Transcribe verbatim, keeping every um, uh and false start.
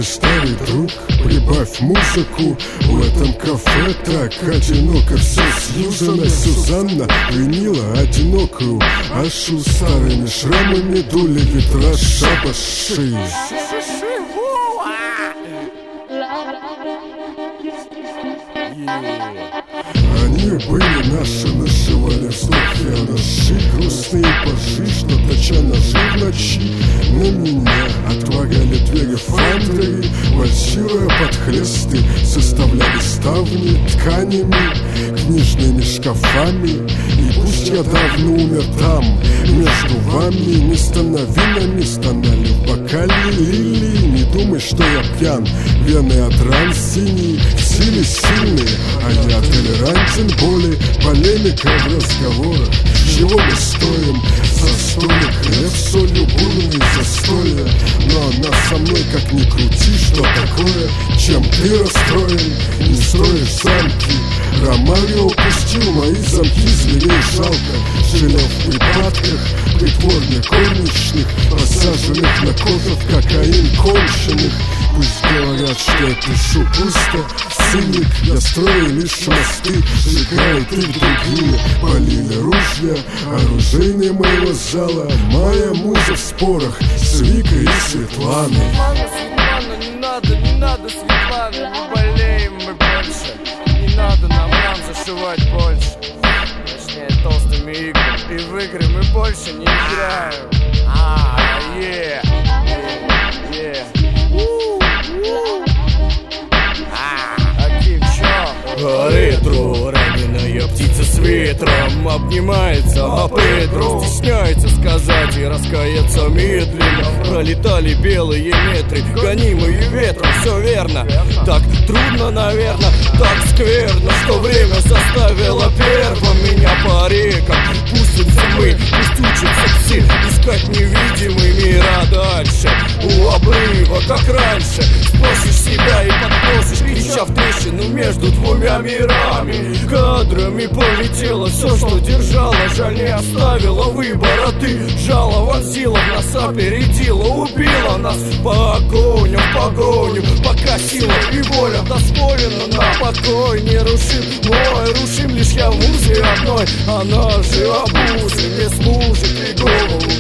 старый друг, прибавь музыку. В этом кафе так одиноко все. Сьюзана, Сюзанна винила одинокую Ашу. Старыми шрамами дули ветра шабаши. Они были наши, нашивали вздохи, а наши грустные пажи, что точа ножи в ночи на меня отворяли двери фандры, вальсируя под хлесты, составляли ставни тканями, книжными шкафами. И пусть я давно умер там, между вами, место на винами стонали в бокале лилии. Не думай, что я пьян, вены от ран синие, в силе сильные, а я толерантен боли, полемика в разговорах. Чего мы стоим? За столик, хлеб, солью, бурные застолья. Но она со мной как ни крути, что такое, чем ты расстроен, не строишь замки. Ромарио упустил мои замки, зверей жалко. Жалел в припадках, притворно горничных, посаженных на кожу в кокаин конченых. Пусть говорят, что я пишу пусто, циник, я строю лишь мосты, сжигают их другие, полили ружья, оружейные моего зала. Моя муза в спорах с Викой и Светланой. Светлана, Светлана, не надо, не надо, Светлана, мы болеем, мы больше. Не надо нам ран зашивать больше. Точнее, толстыми играми. И в игры мы больше не играем. А, е, е, е. А ретро, раненая птица с ветром обнимается, а Педро стесняется сказать и раскаяться медленно. Пролетали белые метры, гонимые ветром, все верно. Так трудно, наверное, так скверно, что время заставило первым меня по рекам. Пустятся мы, пусть учатся все искать невидимый мира дальше. У обрыва, как раньше, спросишь себя и подбросишь, крича в трещину между двумя мирами. Кадрами полетело все, что держало, жаль, не оставила выбора. Ты жало вонзила в нас, опередила, убила нас в погоню, в погоню, пока сила и воля дозволена на покой. Не рушим мой, рушим лишь я в музе одной. Она же обузы, не служит и голову